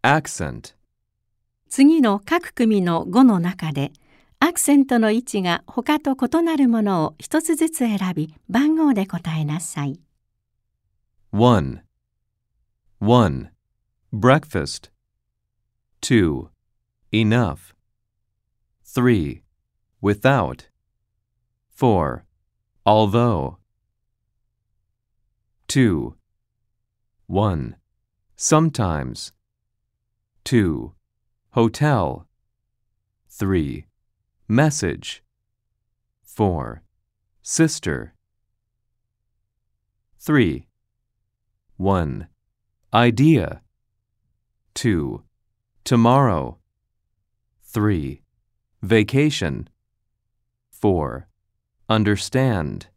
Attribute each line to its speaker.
Speaker 1: accent,
Speaker 2: 次の各組の語の中で、アクセントの位置が他と異なるものを一つずつ選び、番号で答えなさい。
Speaker 1: 1. breakfast. 2. enough. 3. without. 4. although. 2. 1. sometimes. 2. hotel. 3. message. 4. sister. 3. 1. idea. 2. tomorrow. 3. vacation. 4. understand.